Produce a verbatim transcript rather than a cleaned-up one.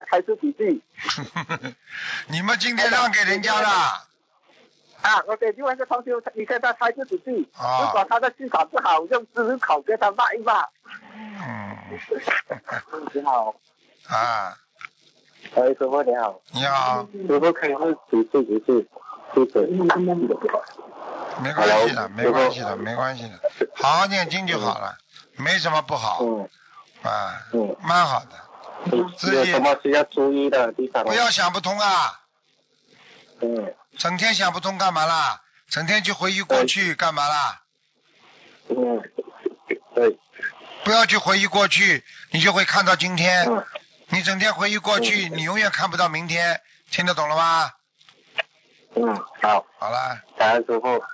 开字笔记。 你们今天让给人家的。 啊，我给另外一个同学，你现在开字笔记， 啊、 如果他的技巧不好，用知识口给他骂一骂。 嗯。 你好。 啊。 喂，师傅你好。 你好。 师傅可以问几次几次？谢谢。 没关系的，没关系的，没关系的，好好念经就好了，嗯、没什么不好。嗯。啊。嗯。蛮好的。自己有什么需要注意的地方？ 不要想不通啊。 嗯。 整天想不通干嘛啦？整天去回忆过去干嘛啦？ 嗯。对。 不要去回忆过去，你就会看到今天。嗯。你整天回忆过去，嗯、你永远看不到明天，听得懂了吗？ 嗯，好。 好了。 感恩师傅。